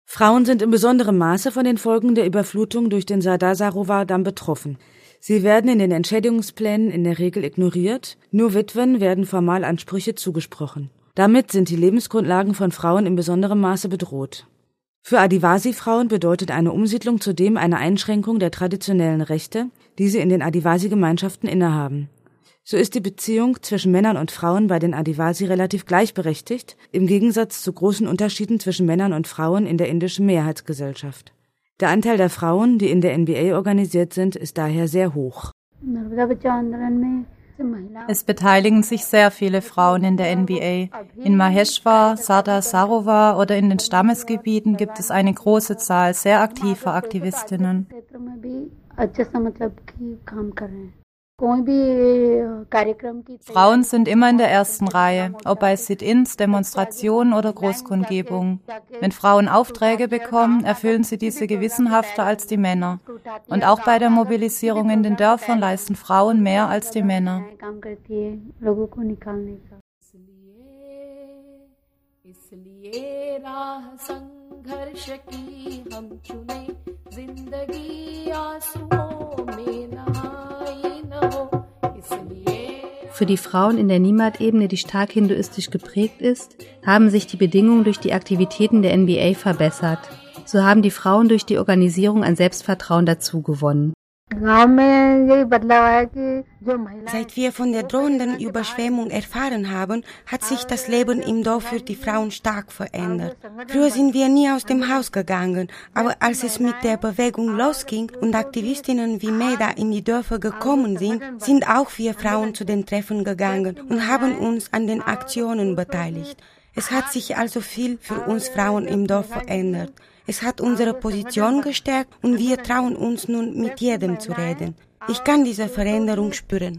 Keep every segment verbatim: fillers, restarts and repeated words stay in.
Frauen sind in besonderem Maße von den Folgen der Überflutung durch den Sardar-Sarovar-Damm betroffen. Sie werden in den Entschädigungsplänen in der Regel ignoriert, nur Witwen werden formal Ansprüche zugesprochen. Damit sind die Lebensgrundlagen von Frauen in besonderem Maße bedroht. Für Adivasi-Frauen bedeutet eine Umsiedlung zudem eine Einschränkung der traditionellen Rechte, die sie in den Adivasi-Gemeinschaften innehaben. So ist die Beziehung zwischen Männern und Frauen bei den Adivasi relativ gleichberechtigt, im Gegensatz zu großen Unterschieden zwischen Männern und Frauen in der indischen Mehrheitsgesellschaft. Der Anteil der Frauen, die in der N B A organisiert sind, ist daher sehr hoch. Es beteiligen sich sehr viele Frauen in der N B A. In Maheshwar, Sardar Sarovar oder in den Stammesgebieten gibt es eine große Zahl sehr aktiver Aktivistinnen. Frauen sind immer in der ersten Reihe, ob bei Sit-ins, Demonstrationen oder Großkundgebungen. Wenn Frauen Aufträge bekommen, erfüllen sie diese gewissenhafter als die Männer. Und auch bei der Mobilisierung in den Dörfern leisten Frauen mehr als die Männer. Für die Frauen in der Nimad-Ebene, die stark hinduistisch geprägt ist, haben sich die Bedingungen durch die Aktivitäten der N B A verbessert. So haben die Frauen durch die Organisierung an Selbstvertrauen dazugewonnen. Seit wir von der drohenden Überschwemmung erfahren haben, hat sich das Leben im Dorf für die Frauen stark verändert. Früher sind wir nie aus dem Haus gegangen, aber als es mit der Bewegung losging und Aktivistinnen wie Meda in die Dörfer gekommen sind, sind auch wir Frauen zu den Treffen gegangen und haben uns an den Aktionen beteiligt. Es hat sich also viel für uns Frauen im Dorf verändert. Es hat unsere Position gestärkt und wir trauen uns nun, mit jedem zu reden. Ich kann diese Veränderung spüren.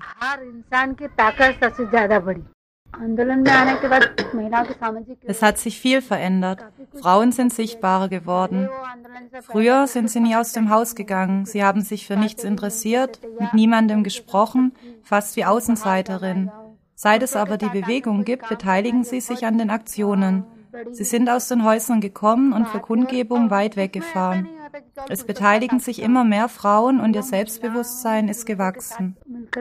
Es hat sich viel verändert. Frauen sind sichtbarer geworden. Früher sind sie nie aus dem Haus gegangen. Sie haben sich für nichts interessiert, mit niemandem gesprochen, fast wie Außenseiterin. Seit es aber die Bewegung gibt, beteiligen sie sich an den Aktionen. Sie sind aus den Häusern gekommen und für Kundgebung weit weggefahren. Es beteiligen sich immer mehr Frauen und ihr Selbstbewusstsein ist gewachsen.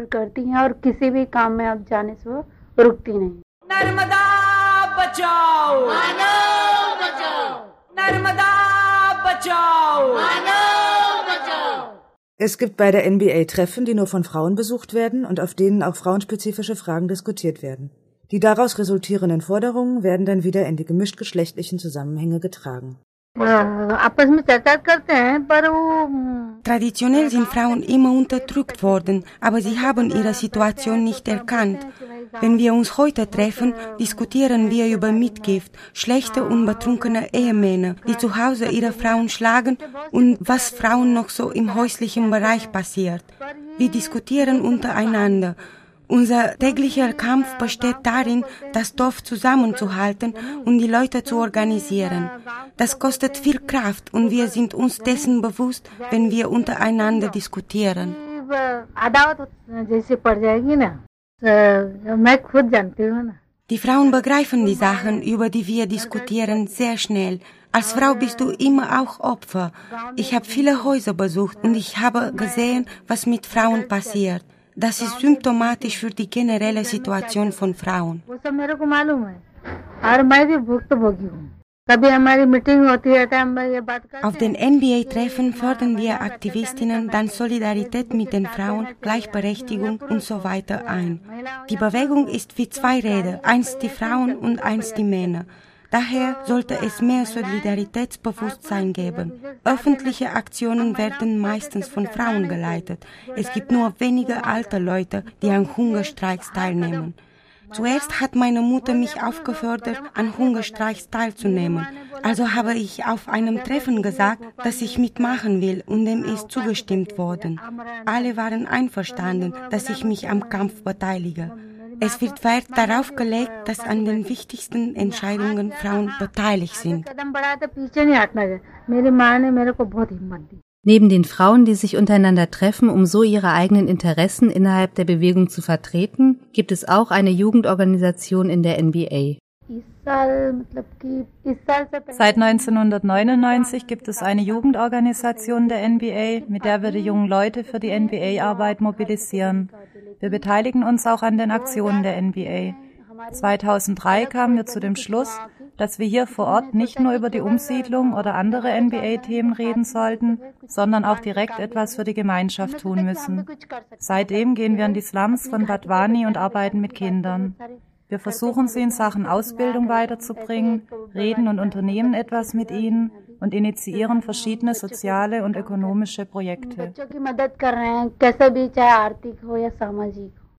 Narmada bachao! Mano bachao! Narmada bachao! Mano bachao! Es gibt bei der N B A Treffen, die nur von Frauen besucht werden und auf denen auch frauenspezifische Fragen diskutiert werden. Die daraus resultierenden Forderungen werden dann wieder in die gemischtgeschlechtlichen Zusammenhänge getragen. Traditionell sind Frauen immer unterdrückt worden, aber sie haben ihre Situation nicht erkannt. Wenn wir uns heute treffen, diskutieren wir über Mitgift, schlechte und betrunkene Ehemänner, die zu Hause ihre Frauen schlagen und was Frauen noch so im häuslichen Bereich passiert. Wir diskutieren untereinander. Unser täglicher Kampf besteht darin, das Dorf zusammenzuhalten und die Leute zu organisieren. Das kostet viel Kraft und wir sind uns dessen bewusst, wenn wir untereinander diskutieren. Die Frauen begreifen die Sachen, über die wir diskutieren, sehr schnell. Als Frau bist du immer auch Opfer. Ich habe viele Häuser besucht und ich habe gesehen, was mit Frauen passiert. Das ist symptomatisch für die generelle Situation von Frauen. Auf den N B A-Treffen fördern wir Aktivistinnen dann Solidarität mit den Frauen, Gleichberechtigung und so weiter ein. Die Bewegung ist wie zwei Räder, eins die Frauen und eins die Männer. Daher sollte es mehr Solidaritätsbewusstsein geben. Öffentliche Aktionen werden meistens von Frauen geleitet. Es gibt nur wenige alte Leute, die an Hungerstreiks teilnehmen. Zuerst hat meine Mutter mich aufgefordert, an Hungerstreiks teilzunehmen. Also habe ich auf einem Treffen gesagt, dass ich mitmachen will und dem ist zugestimmt worden. Alle waren einverstanden, dass ich mich am Kampf beteilige. Es wird Wert darauf gelegt, dass an den wichtigsten Entscheidungen Frauen beteiligt sind. Neben den Frauen, die sich untereinander treffen, um so ihre eigenen Interessen innerhalb der Bewegung zu vertreten, gibt es auch eine Jugendorganisation in der N B A. Seit neunzehnhundertneunundneunzig gibt es eine Jugendorganisation der N B A, mit der wir die jungen Leute für die N B A-Arbeit mobilisieren. Wir beteiligen uns auch an den Aktionen der N B A. zweitausenddrei kamen wir zu dem Schluss, dass wir hier vor Ort nicht nur über die Umsiedlung oder andere N B A-Themen reden sollten, sondern auch direkt etwas für die Gemeinschaft tun müssen. Seitdem gehen wir in die Slums von Badwani und arbeiten mit Kindern. Wir versuchen sie in Sachen Ausbildung weiterzubringen, reden und unternehmen etwas mit ihnen und initiieren verschiedene soziale und ökonomische Projekte.